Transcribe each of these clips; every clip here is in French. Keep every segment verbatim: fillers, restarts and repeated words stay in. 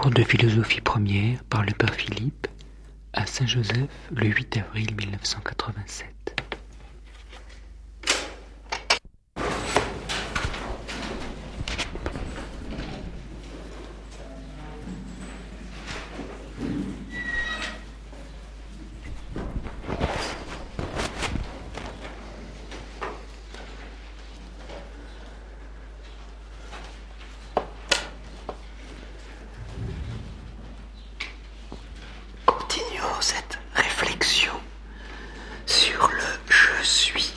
Cours de philosophie première par le Père Philippe à Saint-Joseph le huit avril mille neuf cent quatre-vingt-sept. Continuons cette réflexion sur le je suis.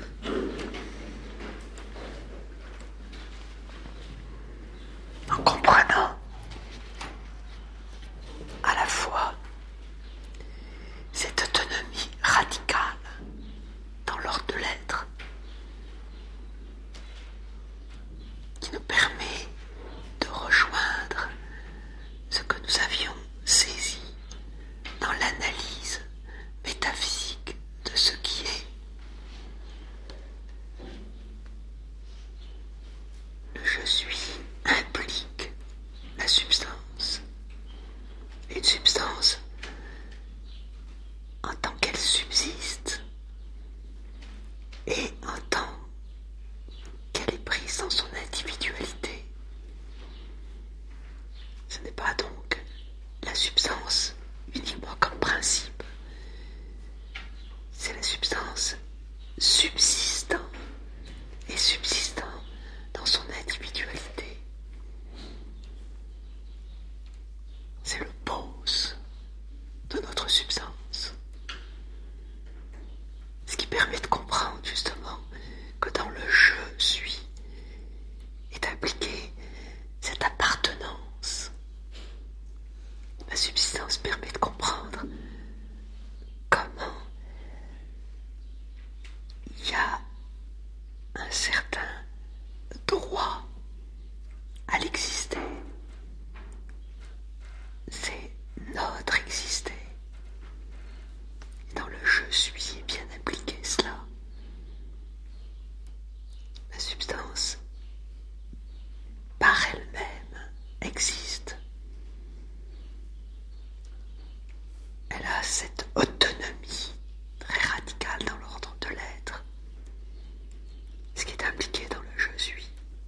En comprenant à la fois cette autonomie radicale dans l'ordre de l'être qui nous permet de rejoindre ce que nous avions saisi dans l'analyse métaphysique de ce qui est. Le je suis implique la substance. Une substance en tant qu'elle subsiste et en tant qu'elle est prise dans son individualité. Ce n'est pas donc la substance uniquement comme principe. C'est la substance subsistant et subsistant dans son individualité. C'est le pose de notre substance. Ce qui permet de comprendre justement que dans le je suis est impliquée cette appartenance. La subsistance permet de comprendre comment il y a un certain droit à l'exister. C'est notre exister. Dans le je suis est bien impliqué cela. La substance, par elle-même, existe. Elle a cette autonomie très radicale dans l'ordre de l'être, ce qui est impliqué dans le je suis.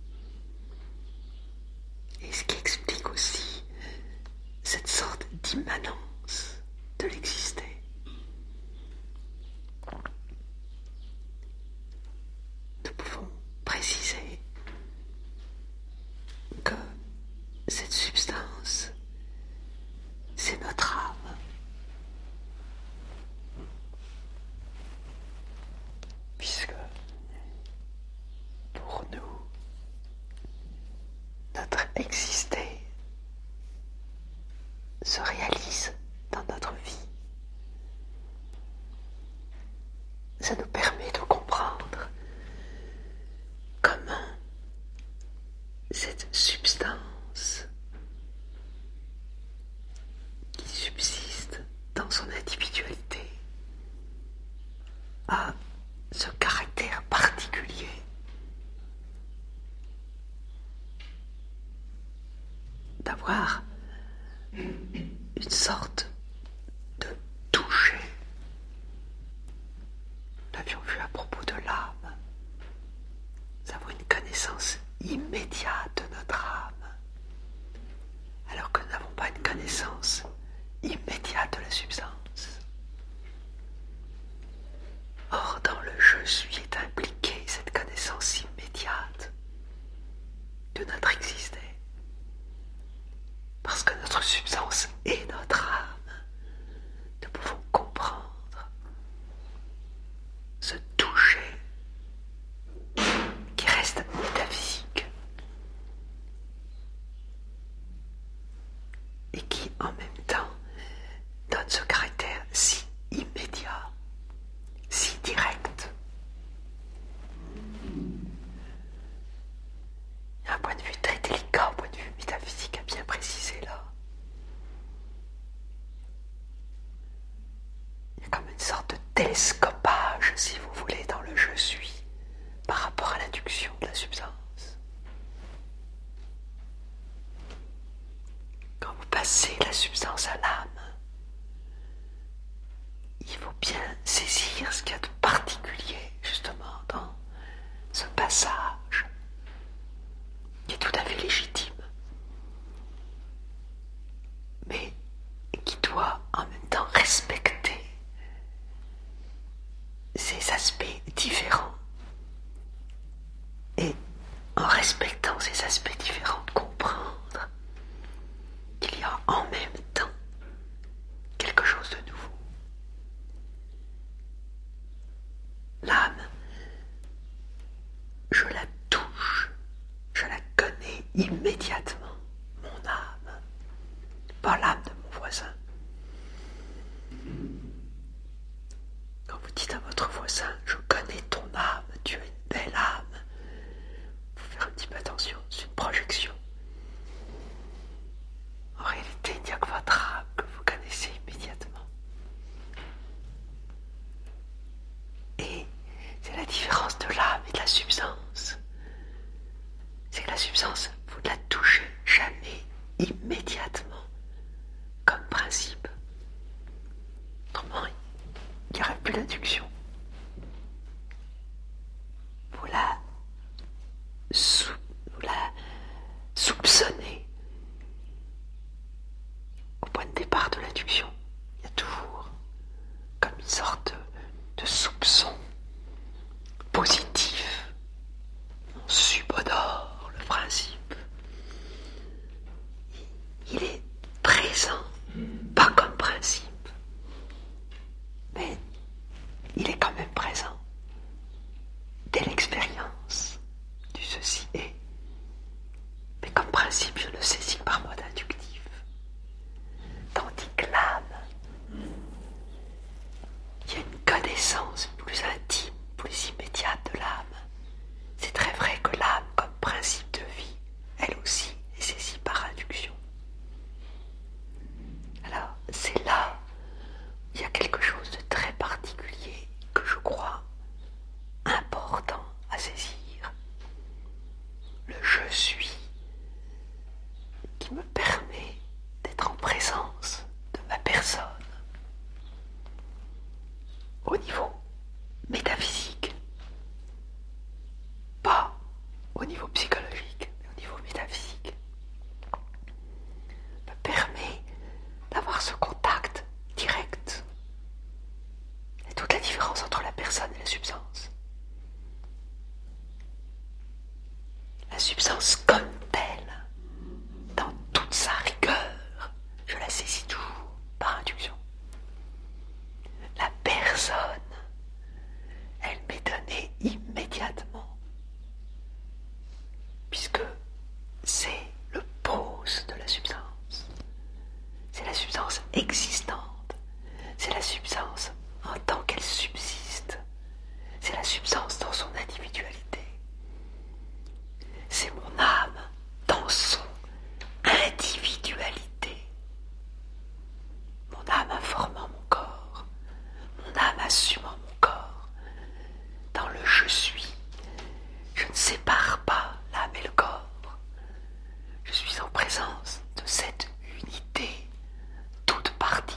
Et ce qui explique aussi cette sorte d'immanence de l'exister. Nous pouvons préciser que cette substance, c'est notre âme. Puisque pour nous, notre exister se réalise dans notre vie. Ça nous permet de comprendre comment cette substance qui subsiste dans son individualité a ce caractère particulier d'avoir une sorte de toucher. Nous l'avions vu à propos de l'âme. Nous avons une connaissance immédiate de notre âme, alors que nous n'avons pas une connaissance immédiate de la substance. Or, dans le je suis est impliquée cette connaissance immédiate de notre exister. Parce que notre substance est notre âme, nous pouvons comprendre ce toucher qui reste métaphysique et qui en même temps donne ce caractère si immédiat, si direct. Il y a un point de vue très délicat, un point de vue métaphysique à bien préciser là. Il y a comme une sorte de télescopage, si vous voulez, dans le je suis par rapport à l'induction de la substance. Quand vous passer la substance à l'âme, il faut bien saisir ce qu'il y a de particulier justement dans ce passage, qui est tout à fait légitime, mais qui doit en même temps respecter ces aspects différents. Et en respectant ces aspects différents, comprendre qu'il y a en même temps quelque chose de nouveau. L'âme, je la touche, je la connais immédiatement, mon âme, pas l'âme de mon voisin. Quand vous dites à votre voisin, je connais ton âme, tu as une belle âme, il faut faire un petit peu attention, c'est une projection. En réalité, il n'y a que votre âme que vous connaissez immédiatement. Et c'est la différence de l'âme et de la substance. C'est que la substance, vous ne la touchez jamais immédiatement, comme principe. Autrement, il n'y aurait plus d'induction. Vous la, sou- vous la soupçonnez au point de départ de l'induction. Il y a toujours comme une sorte de, de soupçon positif. On subodore le principe. Il est présent, pas comme principe, mais il est quand même présent dès l'expérience du ceci est. Mais comme principe, je le saisis par mode inductif. Tandis que l'âme, il y a une connaissance plus intime, plus immédiate de l'âme. C'est très vrai que l'âme, comme principe de vie, elle aussi est saisie par induction. Alors, c'est là, il y a quelque chose de très particulier que je crois important à saisir. Le je suis qui me permet d'être en présence de ma personne au niveau métaphysique, pas au niveau psychologique, mais au niveau métaphysique, me permet d'avoir ce contact direct. Et toute la différence entre la personne et la substance. La substance comme telle, dans toute sa rigueur, je la saisis toujours par induction. La personne, elle m'est donnée immédiatement, puisque c'est le pose de la substance. C'est la substance existante, c'est la substance en tant qu'elle subsiste, c'est la substance dans son individualité. C'est mon âme dans son individualité. Mon âme informant mon corps, mon âme assumant mon corps. Dans le je suis, je ne sépare pas l'âme et le corps. Je suis en présence de cette unité toute particulière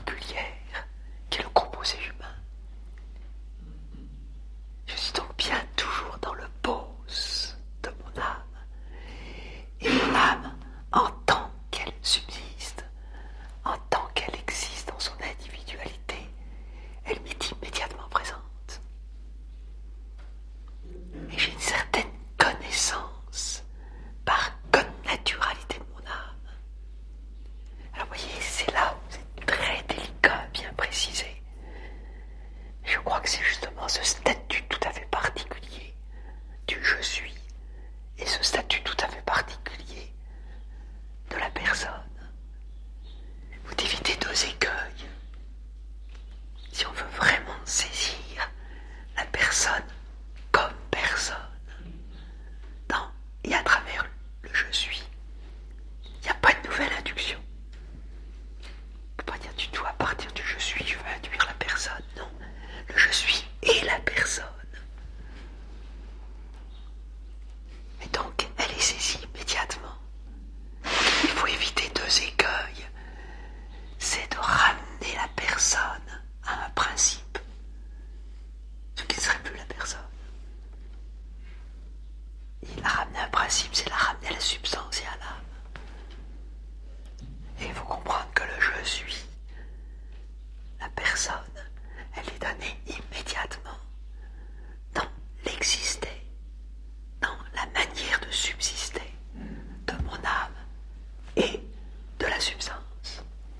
faut comprendre que le je suis, la personne, elle est donnée immédiatement dans l'exister, dans la manière de subsister de mon âme et de la substance.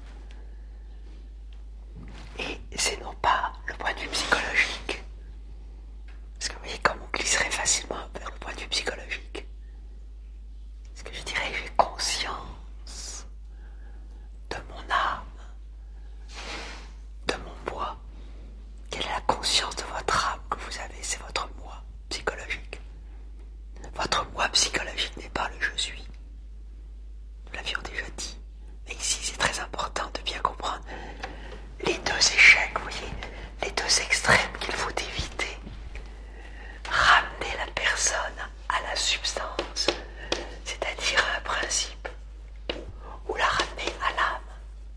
Et c'est non pas le point de vue psychologique, parce que vous voyez comme on glisserait facilement vers le point de vue psychologique. Parce que je dirais, j'ai conscience de mon âme, de mon moi. Quelle est la conscience de votre âme que vous avez? C'est votre moi psychologique. Votre moi psychologique n'est pas le je suis. Nous l'avions déjà dit. Mais ici, c'est très important de bien comprendre les deux échecs, vous voyez, les deux extrêmes qu'il faut éviter. Ramener la personne à la substance, c'est-à-dire à un principe, ou la ramener à l'âme,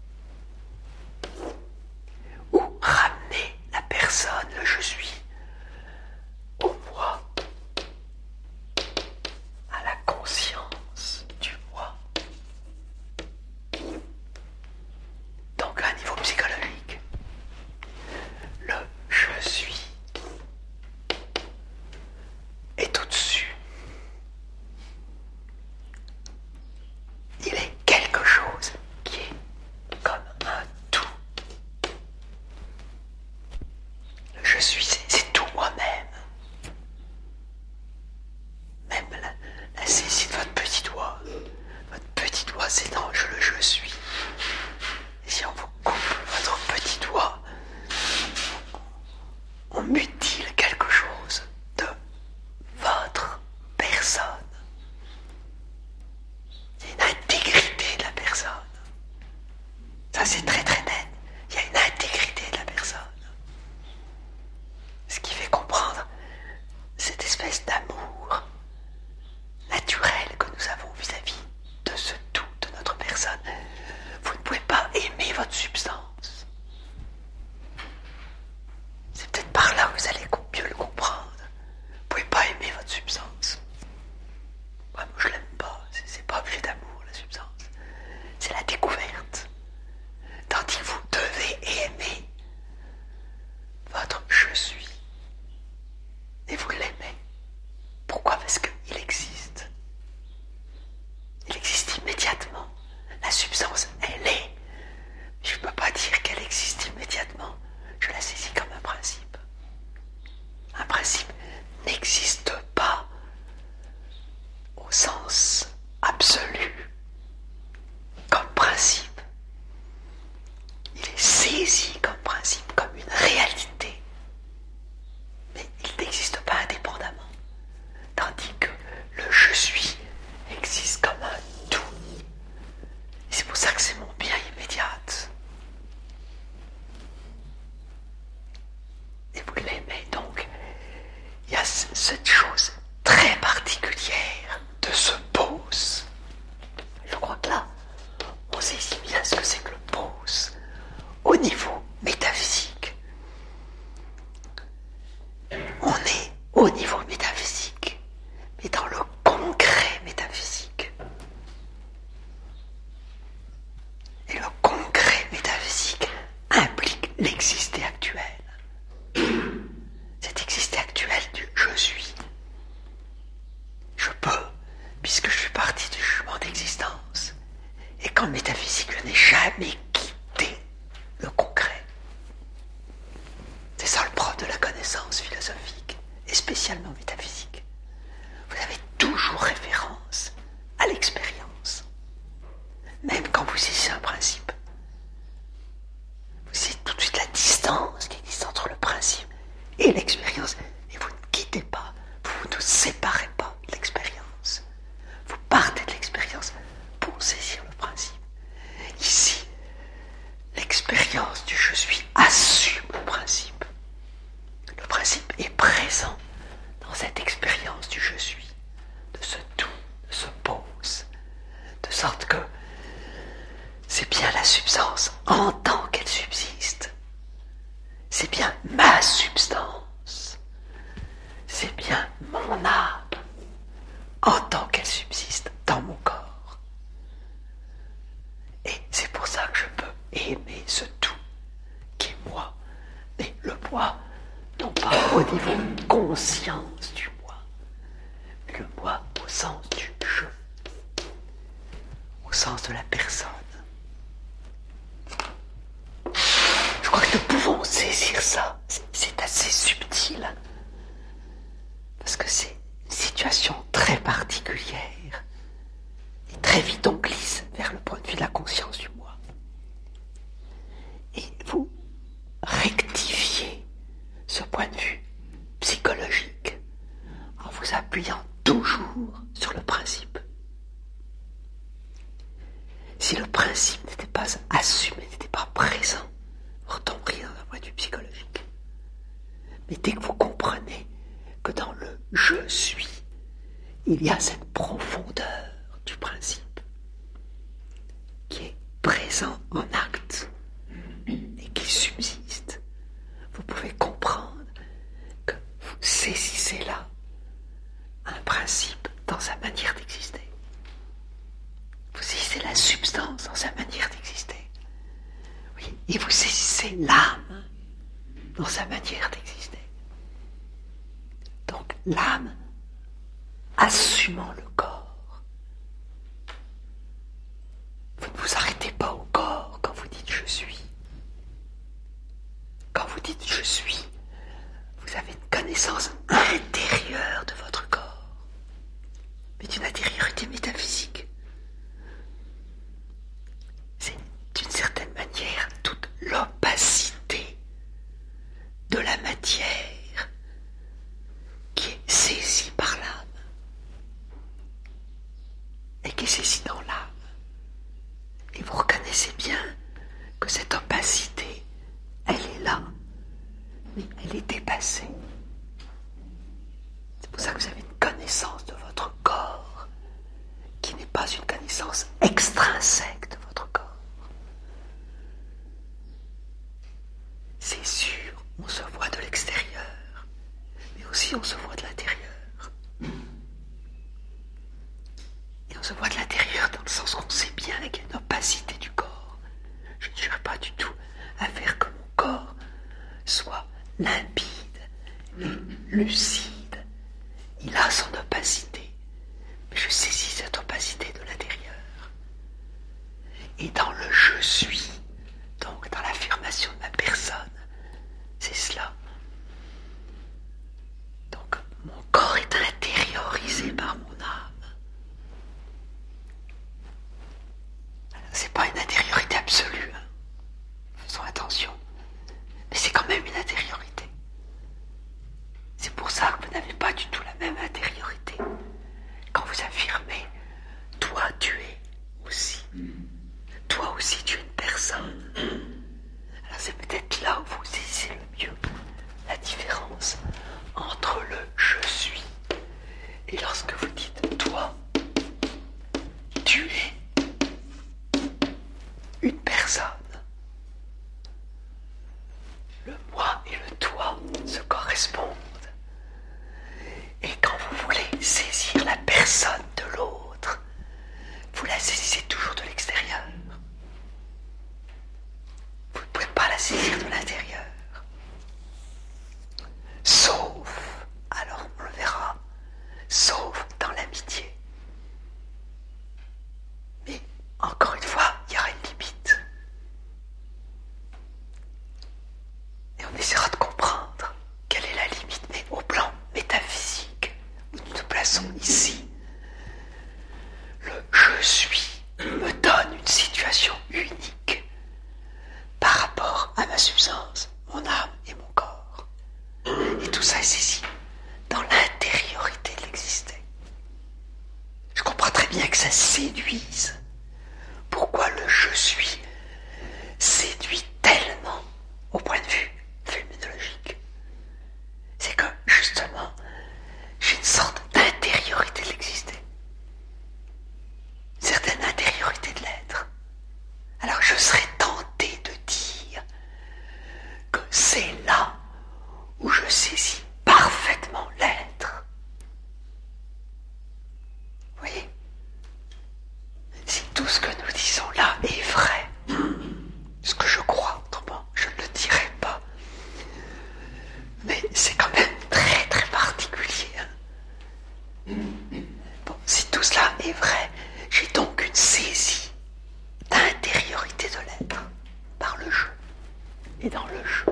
ou ramener la personne, le je suis, au moi, à la conscience du moi. Donc à un niveau psychologique, le je suis est au-dessus. Il est quelque chose qui est comme un tout. Le je suis, c'est, c'est tout moi-même. Même la, la saisie de votre petit doigt. Votre petit doigt, c'est dans je, le je suis. Et si on vous coupe votre petit doigt, on mutile quelque chose de votre personne. Il y a une intégrité de la personne. Ça, c'est très très net. Il y a une intégrité de la personne. Ce qui fait comprendre cette espèce d'amour naturel que nous avons vis-à-vis de ce tout, de notre personne. Vous ne pouvez pas aimer votre substance. C'est peut-être par là que vous allez mieux le comprendre. Vous ne pouvez pas aimer votre substance. Moi, moi je l'aime pas. C'est, c'est pas objet d'amour, la substance. C'est la découverte. Tandis que vous devez aimer votre je suis. Et vous l'aimez. Pourquoi? Parce qu'il existe. Il existe immédiatement. La substance, elle est. Je ne peux pas dire qu'elle existe immédiatement. Je la saisis comme un principe. Un principe n'existe pas au sens absolu comme principe. Il est saisi comme principe, comme une réalité. Mais il n'existe pas indépendamment. Tandis que le je suis existe comme un tout. Et c'est pour ça que c'est mon bien immédiat. Et vous l'aimez donc. Il y a cette chose très particulière de ce pause. Je crois que là, on saisit bien ce que c'est que le pause au niveau métaphysique. On est au niveau métaphysique, mais dans le concret métaphysique. Et le concret métaphysique implique l'exister actuel. Cet exister actuel du je suis. Je peux, puisque je suis parti du jugement d'existence. Et qu'en métaphysique, je n'ai jamais quitté le concret. C'est ça le propre de la connaissance philosophique, et spécialement métaphysique. Vous avez toujours référence à l'expérience. Même quand vous saisissez un principe. Vous saisissez tout de suite la distance qui existe entre le principe et l'expérience. Et vous ne quittez pas, vous ne séparez pas de l'expérience. Vous partez de l'expérience pour saisir le principe. Ici, l'expérience du je suis assume le principe. Le principe est présent dans cette expérience du je suis, de ce tout, de ce pause, de sorte que c'est bien la substance en tant qu'elle subsiste. C'est bien ma substance. C'est bien mon âme en tant qu'elle subsiste dans mon corps. Et c'est pour ça que je peux aimer ce tout qui est moi. Mais le moi, non pas au niveau de conscience du moi, mais le moi au sens du je, au sens de la personne. Je crois que nous pouvons saisir ça. C'est assez subtil. Parce que c'est une situation très particulière. Et très vite on glisse vers le point de vue de la conscience du moi. Et vous rectifiez ce point de vue psychologique en vous appuyant toujours sur le principe. Si le principe n'était pas assumé, n'était pas présent, vous retomberiez dans un point de vue psychologique. Mais dès que vous comprenez que dans le « je suis », il y a cette profondeur du principe qui est présent en acte et qui subsiste, vous pouvez comprendre que vous saisissez là un principe dans sa manière d'exister. Vous saisissez la substance dans sa manière d'exister. Oui, et vous saisissez l'âme dans sa manière d'exister. Donc l'âme assumant le corps. Vous ne vous arrêtez pas au corps quand vous dites « je suis ». Quand vous dites « je suis », vous avez une connaissance intérieure de votre corps, mais d'une intériorité métaphysique. C'est d'une certaine manière toute l'opacité de la matière qui est saisie par l'âme et qui est saisie dans l'âme. Et vous reconnaissez bien que cette opacité, elle est là, mais elle est dépassée. C'est pour ça que vous avez une connaissance de votre corps qui n'est pas une connaissance extrinsèque de votre corps. C'est sûr, on se voit de l'extérieur, mais aussi on se voit de l'intérieur. Et on se voit de l'intérieur dans le sens qu'on sait bien qu'il y a une opacité du corps. Je ne cherche pas du tout à faire que mon corps soit limpide et lucide. Il a son opacité, mais je saisis cette opacité de l'intérieur. Et dans le « je suis », donc dans l'affirmation de ma personne, c'est cela. Donc mon corps est intériorisé par mon âme. C'est pas une intériorité absolue, hein. Faisons attention. Mais c'est quand même une intériorité. C'est pour ça que vous n'avez pas du tout la même intériorité. Quand vous affirmez « toi tu es aussi », toi aussi tu es une personne. Alors c'est peut-être là où vous saisissez le mieux la différence entre le « je suis » et lorsque vous dites « toi, tu es une personne ». Le moi et le toi se correspondent. Et quand vous voulez saisir la personne de l'autre, vous la saisissez toujours de l'extérieur. Vous ne pouvez pas la saisir de l'intérieur. Sauf, alors on le verra, sauf dans l'amitié. Mais encore une fois, il y aura une limite. Et on essaiera de comprendre quelle est la limite, mais au plan métaphysique, où nous nous plaçons ici. Le « je suis » me donne une situation unique par rapport à ma substance. et dans le jeu.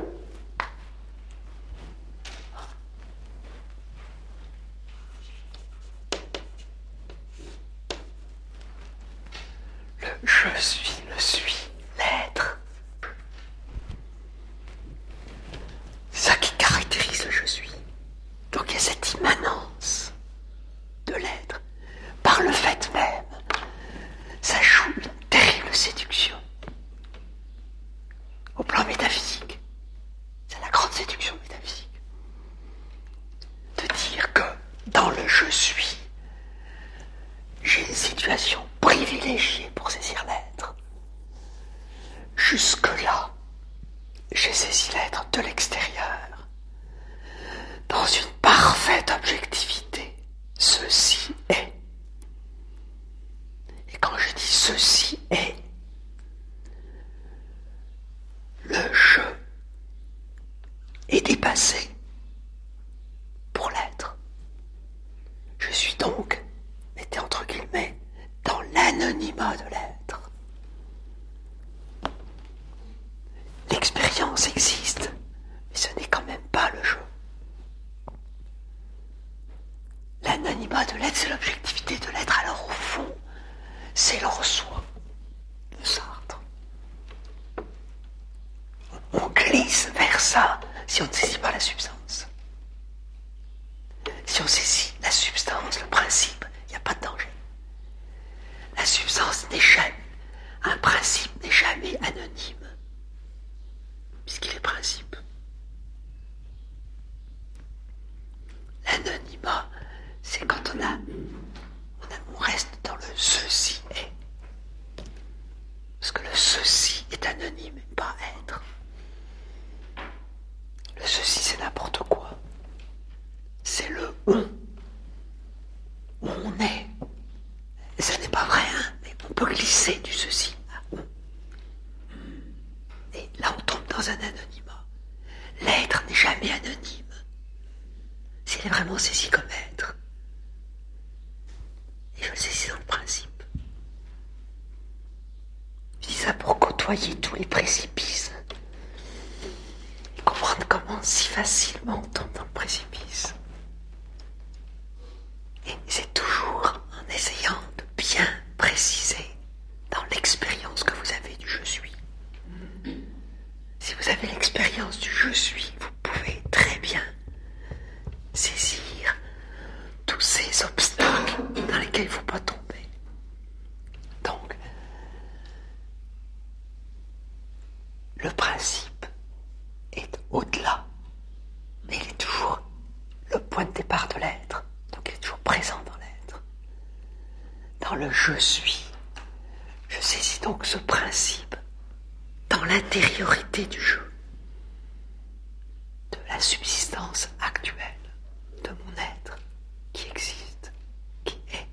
Le je suis, le suis, l'être. C'est ça qui caractérise le je suis. Donc il y a cette immanence de l'être. Par le fait même, ça joue une terrible séduction. Au plan métaphysique, c'est la grande séduction métaphysique. De dire que dans le je suis, j'ai une situation privilégiée pour saisir l'être. Jusque-là, j'ai saisi l'être de l'extérieur, dans une parfaite objectivité. Ceci est. Et quand je dis ceci est, le je est dépassé pour l'être. Je suis donc, mettez entre guillemets, dans l'anonymat de l'être. L'expérience existe, mais ce n'est quand même pas le je. L'anonymat de l'être, c'est l'objectivité de l'être. Alors au fond, c'est le soi de Sartre. On glisse vers ça si on ne saisit pas la substance. Si on saisit la substance, le principe, il n'y a pas de danger. La substance n'est jamais, un principe n'est jamais anonyme, puisqu'il est principe. L'anonymat, c'est quand on a, on a, on reste dans le ceci est. Parce que le ceci est anonyme et pas être. Le ceci, c'est n'importe quoi. C'est le on. Où on est. Et ça n'est pas vrai, hein, mais on peut glisser du ceci à on. Et là, on tombe dans un anonymat. L'être n'est jamais anonyme. S'il est vraiment saisi comme être. Et je le saisis dans le principe. Je dis ça pour côtoyer tous les précipices. Et comprendre comment si facilement on tombe dans le précipice. Et c'est toujours en essayant de bien préciser dans l'expérience que vous avez du je suis. Si vous avez l'expérience du je suis, vous pouvez très bien saisir tous ces obstacles dans lesquels il ne faut pas tomber. Donc, le principe est au-delà, mais il est toujours le point de départ de l'être. Donc il est toujours présent dans l'être. Dans le je suis, je saisis donc ce principe dans l'intériorité du je, de la subsistance actuelle de mon être qui existe, qui est.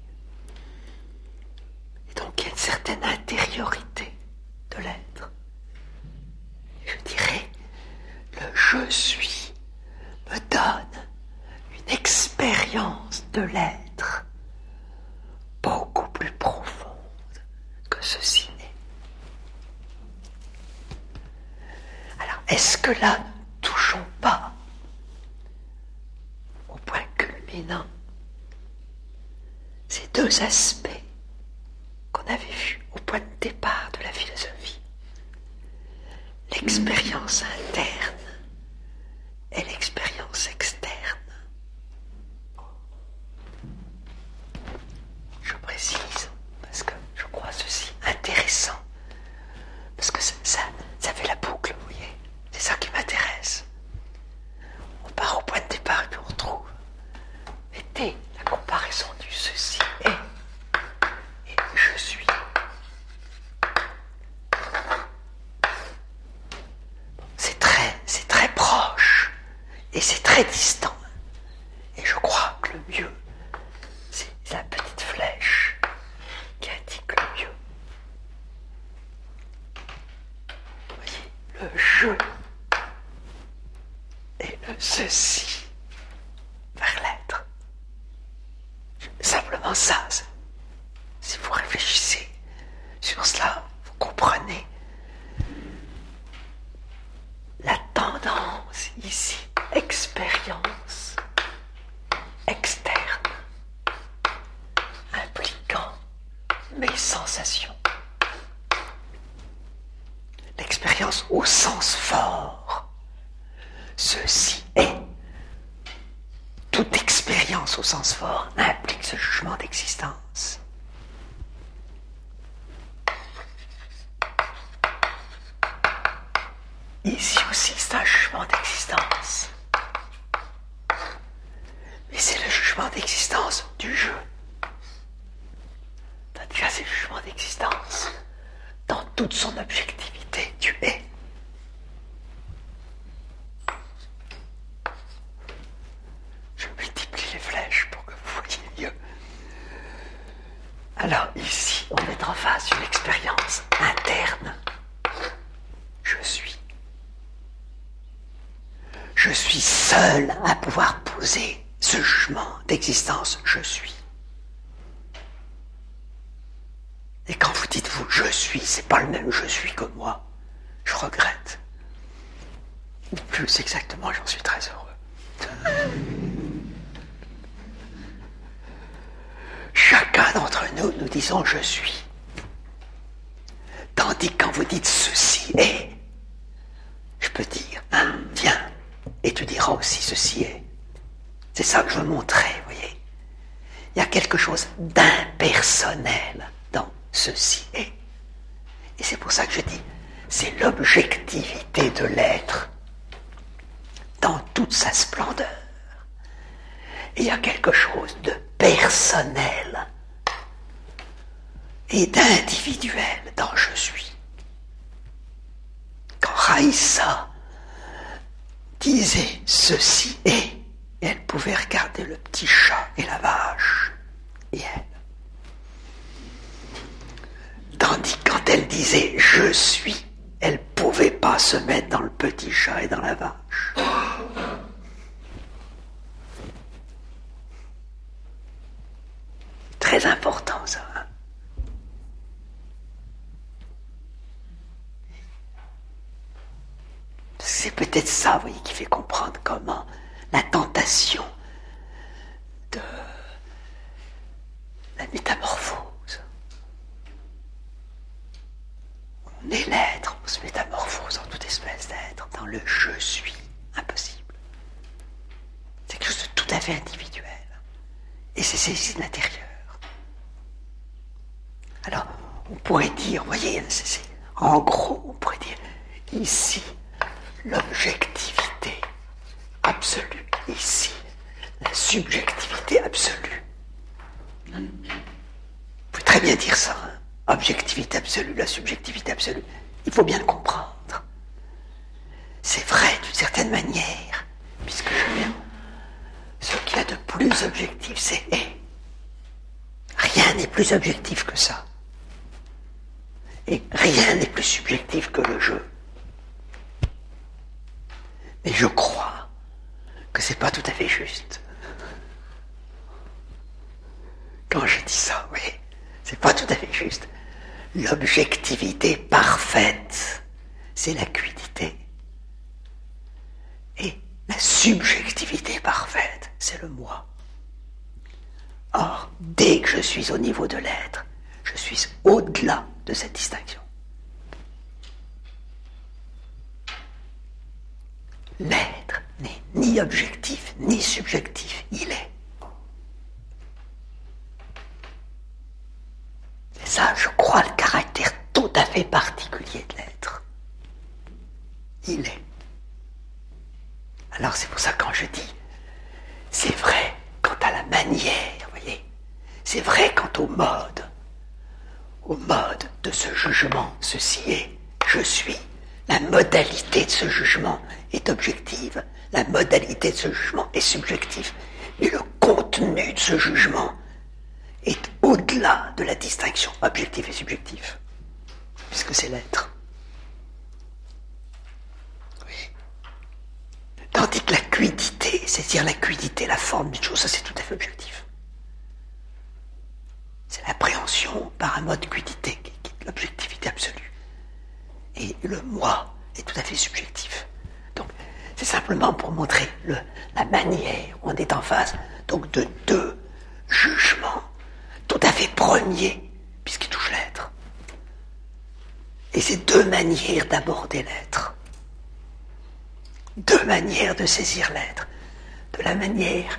Et donc il y a une certaine intériorité de l'être. Je dirais, le je suis me donne une expérience de l'être beaucoup plus profonde que ceci n'est. Alors, est-ce que là, ne touchons pas au point culminant ces deux aspects qu'on avait vus au point de départ de la philosophie? L'expérience interne et l'expérience externe. Je précise, parce que je crois ceci intéressant, parce que ça, ça, ça fait la boucle, vous voyez, c'est ça qui m'intéresse. On part au point de départ et puis on retrouve. Mettez la comparaison du ceci est et je suis. C'est très, c'est très proche et c'est très distant. Et je crois que le mieux, c'est la petite flèche qui indique le mieux. Vous voyez, le je et le ceci vers l'être. Simplement ça, si vous réfléchissez sur cela, vous comprenez l'expérience au sens fort. Ceci est. Toute expérience au sens fort implique ce jugement d'existence. Ici aussi, c'est un jugement d'existence. Mais c'est le jugement d'existence du jeu. Tandis que là, c'est le jugement d'existence dans toute son objectivité. Tu es. Je multiplie les flèches pour que vous voyez mieux. Alors ici, on est en face d'une expérience interne. Je suis. Je suis seul à pouvoir poser ce jugement d'existence. Je suis. Et quand vous dites vous, je suis, c'est pas le même je suis que moi. Je regrette. Ou plus exactement, j'en suis très heureux. Chacun d'entre nous, nous disons je suis. Tandis que quand vous dites ceci est, je peux dire, hein, viens, et tu diras aussi ceci est. C'est ça que je veux montrer, vous voyez. Il y a quelque chose d'impersonnel dans ceci est. Et c'est pour ça que je dis, c'est l'objectivité de l'être dans toute sa splendeur. Et il y a quelque chose de personnel et d'individuel dans je suis. Quand Raïssa disait ceci est, elle pouvait regarder le petit chat et la vache, et elle. Tandis que quand elle disait je suis, elle ne pouvait pas se mettre dans le petit chat et dans la vache. Très important ça. Hein? C'est peut-être ça, vous voyez, qui fait comprendre comment la tentation de la métamorphose. On est l'être, on se métamorphose en toute espèce d'être, dans le je suis, impossible. C'est quelque chose de tout à fait individuel. Et c'est saisi de l'intérieur. Alors, on pourrait dire, vous voyez, c'est, c'est, en gros, on pourrait dire, ici, l'objectivité absolue, ici, la subjectivité absolue. Vous pouvez très bien dire ça, hein? Objectivité absolue, la subjectivité absolue. Il faut bien le comprendre. C'est vrai d'une certaine manière, puisque je viens, ce qu'il y a de plus objectif, c'est est. Rien n'est plus objectif que ça. Et rien n'est plus subjectif que le jeu. Mais je crois que c'est pas tout à fait juste. Quand je dis ça, oui, c'est pas tout à fait juste. L'objectivité parfaite, c'est la quiddité. Et la subjectivité parfaite, c'est le moi. Or, dès que je suis au niveau de l'être, je suis au-delà de cette distinction. L'être n'est ni objectif, ni subjectif, il est. Et ça, je crois, le caractère tout à fait particulier de l'être. Il est. Alors c'est pour ça que quand je dis, c'est vrai quant à la manière, vous voyez, c'est vrai quant au mode, au mode de ce jugement, ceci est, je suis. La modalité de ce jugement est objective, la modalité de ce jugement est subjective, mais le contenu de ce jugement est au-delà de la distinction objectif et subjectif, puisque c'est l'être. Oui. Tandis que la quiddité, c'est-à-dire la quiddité, la forme d'une chose, ça c'est tout à fait objectif. C'est l'appréhension par un mode quiddité, qui est l'objectivité absolue. Et le moi est tout à fait subjectif. Donc, c'est simplement pour montrer le, la manière où on est en face, donc de deux jugements tout à fait premiers, puisqu'ils touchent l'être. Et c'est deux manières d'aborder l'être. Deux manières de saisir l'être. De la manière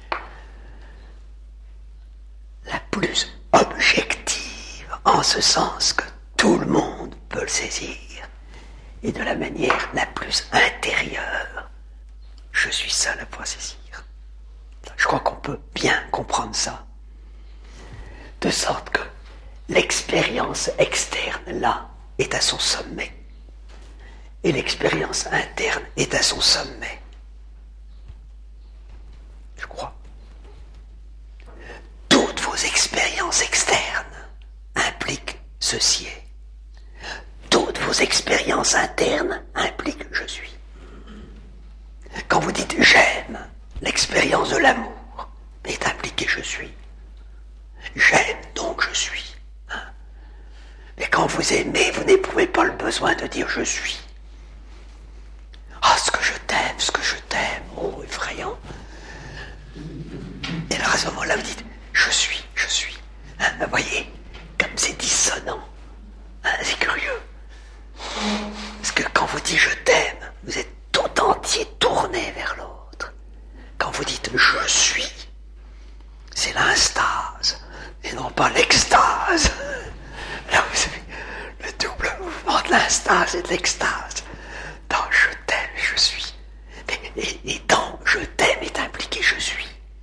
la plus objective, en ce sens que tout le monde peut le saisir, et de la manière la plus intérieure, je suis seul à pouvoir saisir. Je crois qu'on peut bien comprendre ça. De sorte que l'expérience externe, là, est à son sommet. Et l'expérience interne est à son sommet. Je crois. Toutes vos expériences externes impliquent ceci. Toutes vos expériences internes impliquent je suis. Quand vous dites j'aime, l'expérience de l'amour est impliquée je suis. J'aime donc je suis. Hein? Mais quand vous aimez, vous n'éprouvez pas le besoin de dire je suis. Ah, ce que je t'aime, ce que je t'aime, oh, effrayant. Et alors à ce moment-là, vous dites je suis, je suis. Hein, vous voyez, comme c'est dissonant. Hein, c'est curieux. Parce que quand vous dites je t'aime, vous êtes tout entier tourné vers l'autre. Quand vous dites je suis, c'est l'instase, et non pas l'extase. Là, vous avez le double mouvement de l'instase et de l'extase. Dans je t'aime, je suis. Et, et, et dans je t'aime est impliqué je suis.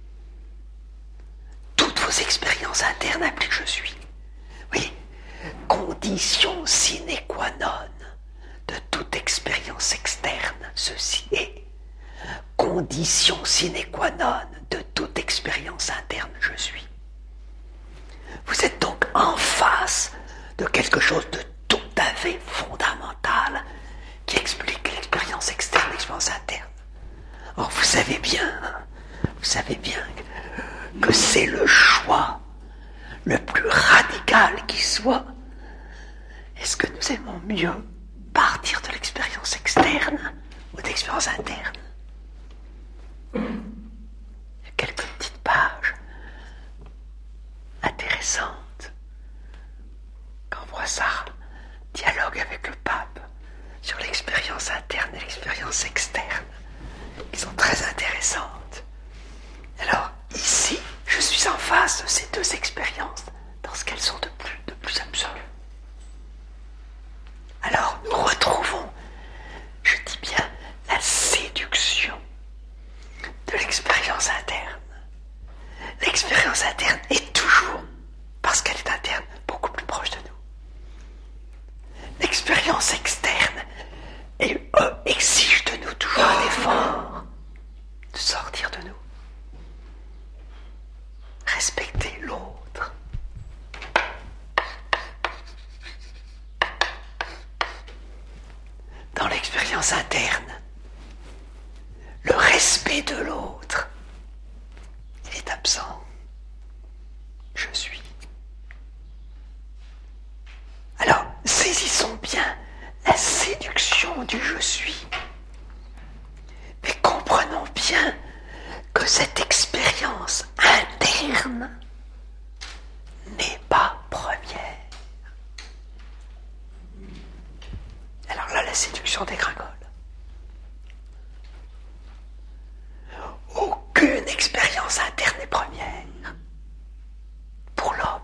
Toutes vos expériences internes impliquent je suis. Oui, condition sine qua non de toute expérience externe, ceci est. Condition sine qua non de toute expérience interne, je suis. Vous êtes donc en face de quelque chose de tout à fait fondamental qui explique l'expérience externe, l'expérience interne. Or, vous savez bien, vous savez bien que c'est le choix le plus radical qui soit. Est-ce que nous aimons mieux partir de l'expérience externe ou de l'expérience interne? Il y a quelques petites pages intéressantes quand Froissart dialogue avec le pape sur l'expérience interne et l'expérience externe, qui sont très intéressantes. Alors, ici, je suis en face de ces deux expériences dans ce qu'elles sont de plus, de plus absolu. Alors, nous retrouvons, je dis bien, la séduction de l'expérience interne. L'expérience interne est toujours, parce qu'elle est interne, beaucoup plus proche de nous. L'expérience externe elle, euh, exige de nous toujours un effort de sortir de nous. Respecter l'autre. Dans l'expérience interne, le respect de l'autre, il est absent. Je suis. Alors, saisissons bien la séduction du je suis. Mais comprenons bien que cette expérience interne n'est pas première. Alors là, la séduction dégringole. Aucune expérience interne n'est première pour l'homme.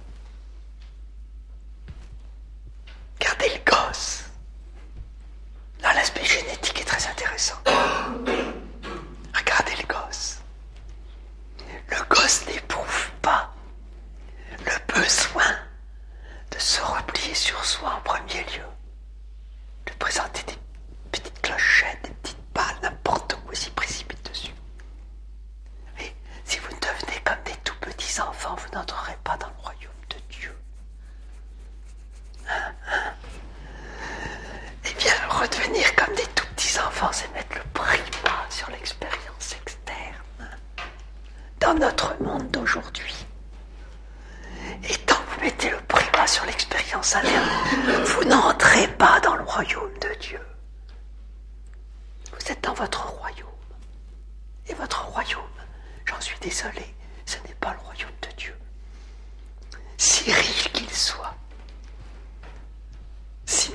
Regardez le gosse. Là, l'aspect génétique est très intéressant. Regardez le gosse. Le gosse n'éprouve pas le besoin de se replier sur soi en premier lieu, de présenter des petites clochettes, des petites balles, n'importe où, s'y précipite dessus. Et si vous devenez comme des tout petits enfants, vous n'entrerez pas dans le royaume de Dieu. Hein, hein. Eh bien, redevenir comme des tout petits enfants, c'est mettre le primat sur l'expérience externe. Dans notre monde d'aujourd'hui, et tant que vous mettez le primat sur l'expérience interne, vous n'entrez pas dans le royaume de Dieu. Vous êtes dans votre royaume. Et votre royaume, j'en suis désolé, ce n'est pas le royaume de Dieu. Si riche qu'il soit, si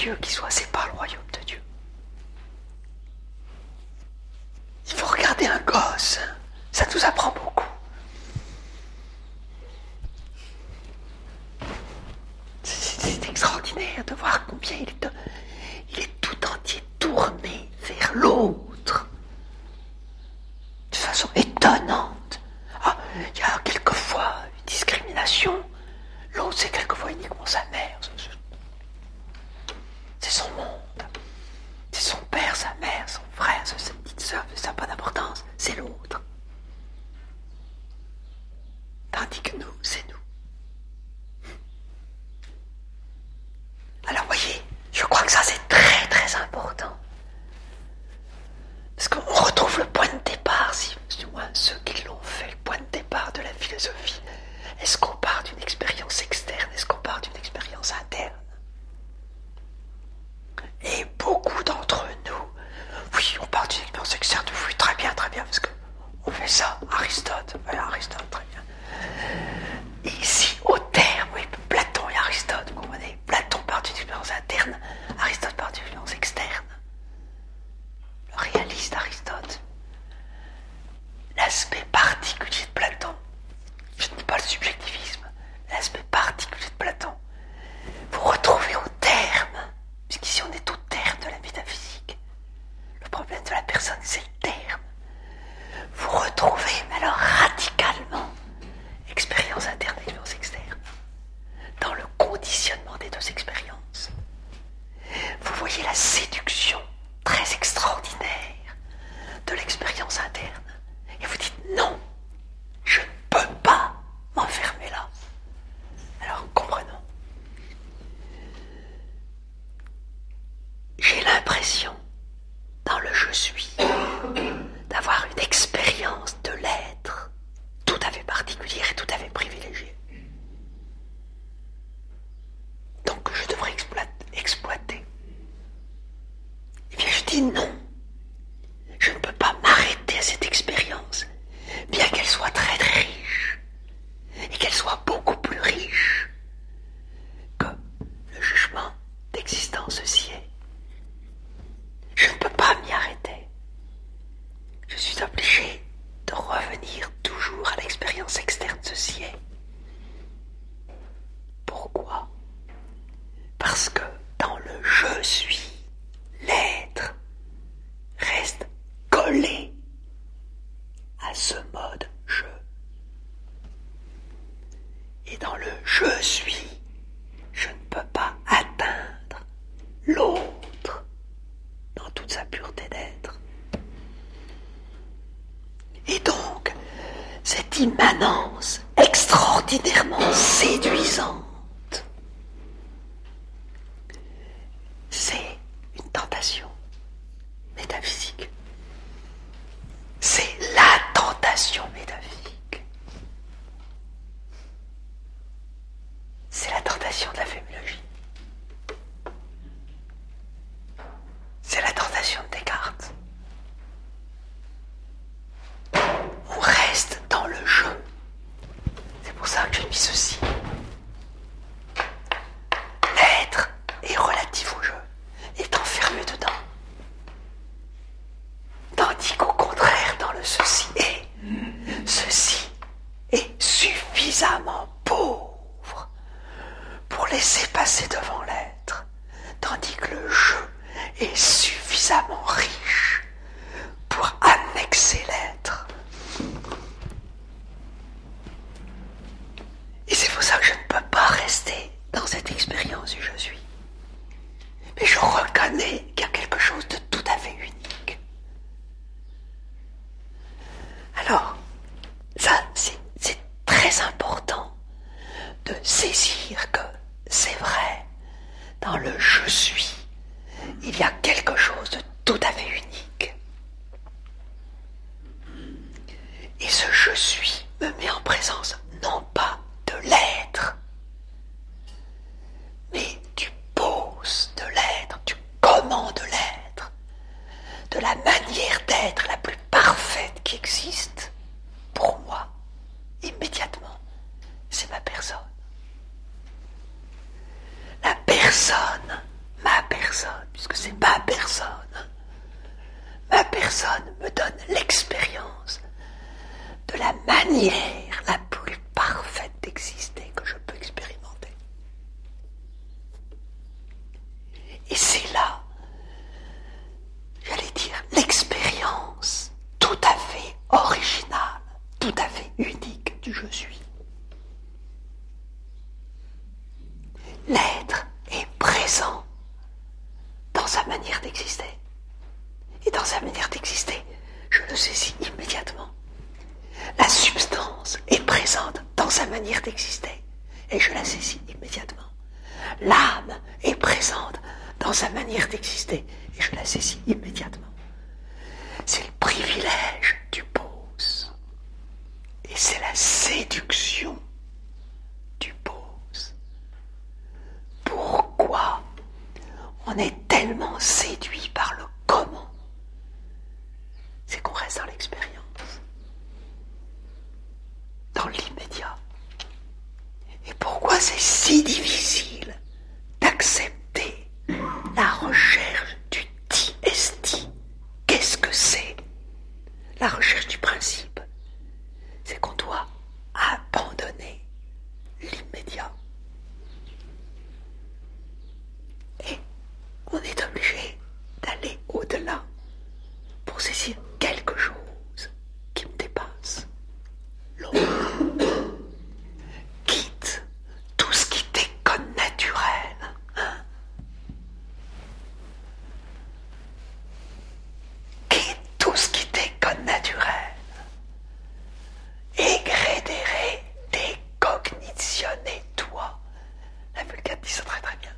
Dieu qui soit, c'est pas le royaume de Dieu. Il faut regarder un gosse, ça nous apprend beaucoup. C'est, c'est extraordinaire de voir combien il est, il est tout entier tourné vers l'autre. De façon étonnante. Ah, il y a quelquefois une discrimination. L'autre, c'est quelquefois uniquement sa mère. C'est son monde. C'est son père, sa mère, son frère, sa petite sœur, ça n'a pas d'importance. C'est l'autre. Tandis que nous, c'est nous. Alors voyez, je crois que ça c'est très très important. Parce qu'on retrouve le point de départ, si du moins ceux qui l'ont fait, le point de départ de la philosophie. Est-ce qu'on part d'une expérience externe? Est-ce qu'on part d'une expérience interne? Et beaucoup d'entre nous, oui, on part d'une expérience externe, oui, très bien, très bien, parce que on fait ça, Aristote, voilà, Aristote, très bien. Et ici, au terme, oui, Platon et Aristote, vous comprenez? Platon part d'une expérience interne, Aristote part d'une expérience externe. Le réaliste Aristote. L'aspect particulier de Platon, je ne dis pas le subjectivisme, l'aspect particulier de Platon, vous retrouvez au terme, puisqu'ici on est au terme de la métaphysique. Le problème de la personne, c'est le terme. Vous retrouvez, mais alors radicalement, expérience interne et expérience externe, dans le conditionnement des deux expériences. Vous voyez la séduction très extraordinaire de l'expérience interne. Et vous dites non, je ne peux pas m'enfermer là. Alors comprenons. J'ai l'impression, dans le je suis, d'avoir une expérience de l'être tout à fait particulière et tout à fait privilégiée. Donc que je devrais exploiter. Eh bien je dis non. Je ne peux pas m'arrêter à cette expérience, bien qu'elle soit très très riche, et qu'elle soit beaucoup plus riche que le jugement d'existence est. Je ne peux pas m'y arrêter. Je suis obligé de revenir toujours à l'expérience externe ceci est. Pourquoi? Parce que dans le je suis, l'être reste collé à ce mode je. Et dans le je suis, je ne peux pas atteindre l'autre dans toute sa pureté d'être. Et donc, cette immanence extraordinairement séduisante, c'est une tentation métaphysique. C'est la tentation métaphysique. C'est la tentation de la féminologie. C'est la tentation de Descartes. On reste dans le jeu. C'est pour ça que j'ai mis ceci. L'être est relatif au jeu, est enfermé dedans. Tandis qu'au contraire, dans le ceci est, ceci est suffisamment pauvre pour laisser passer devant l'être, tandis que le jeu est suffisamment riche pour annexer l'être. Et c'est pour ça que je ne peux pas rester dans cette expérience du je suis. Mais je reconnais qu'il y a quelque chose de tout à fait unique. Alors, ça, c'est, c'est très important de saisir que c'est vrai, dans le je suis, il y a quelque chose de tout à fait unique. Et ce je suis me met en présence non pas de l'être, mais du pose de l'être, du manière la plus parfaite d'exister que je peux expérimenter. Et c'est là, j'allais dire, l'expérience tout à fait originale, tout à fait unique du je suis. L'être est présent dans sa manière d'exister. Et dans sa manière d'exister, je le saisis immédiatement. La substance est présente dans sa manière d'exister et je la saisis immédiatement. L'âme est présente dans sa manière d'exister et je la saisis immédiatement. C'est le privilège du pause et c'est la séduction du pause. Pourquoi on est tellement séduit par le comment? C'est qu'on reste dans l'expérience, dans l'immédiat. Et pourquoi c'est si difficile d'accepter la recherche du ti esti? Qu'est-ce que c'est? La recherche du principe, c'est qu'on doit abandonner l'immédiat. Et on est obligé d'aller au-delà pour saisir quelque chose qui me dépasse. L'autre. Quitte tout ce qui t'est comme naturel. Hein? Quitte tout ce qui t'est comme naturel. Egredere decognizione tua. La Vulgate dit ça très très bien.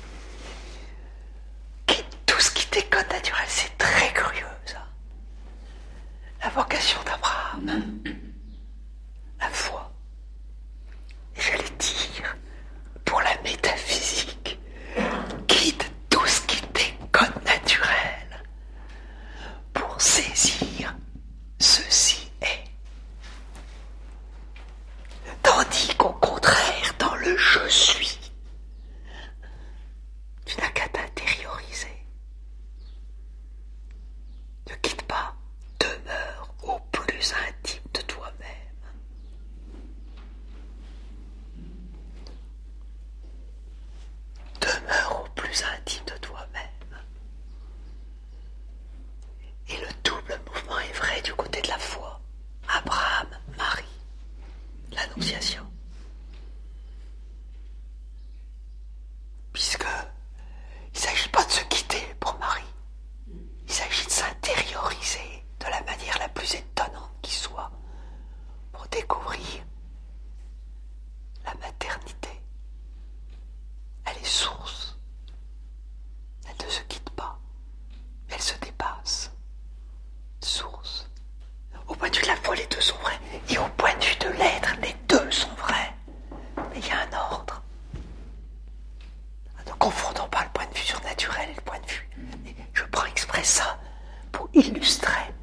Quitte tout ce qui t'est comme naturel. C'est très curieux ça. La vocation d'Abraham. La foi. Et j'allais dire, pour la métaphysique, quitte tout ce qui t'est code naturel pour saisir ceci est. Tandis qu'au contraire, dans le je suis, tu n'as qu'à t'intérioriser. Ne quitte pas, demeure au plus intime de toi-même. Demeure au plus intime de toi-même. Et le double mouvement est vrai du côté de la foi. Abraham, Marie, l'Annonciation. Puisque il ne s'agit pas de se quitter pour Marie. Il s'agit de s'intérioriser de la manière la plus étonnante qui soit pour découvrir la maternité. Elle est source. Elle ne se quitte pas. Elle se dépasse. Source. Au point de vue de la foi, les deux sont vrais. Et au point de vue de l'être, les deux sont vrais. Mais il y a un ordre. Ne confondons pas le point de vue surnaturel et le point de vue. Je prends exprès ça pour illustrer